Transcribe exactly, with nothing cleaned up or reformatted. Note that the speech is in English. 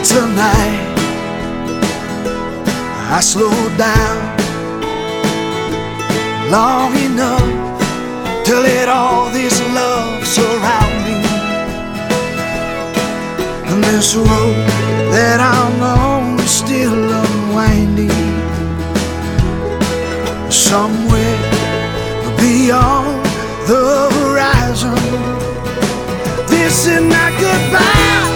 Tonight I slowed down long enough to let all this love surround me. And this road that I'm on is still unwinding. Somewhere beyond the horizon, this is not goodbye.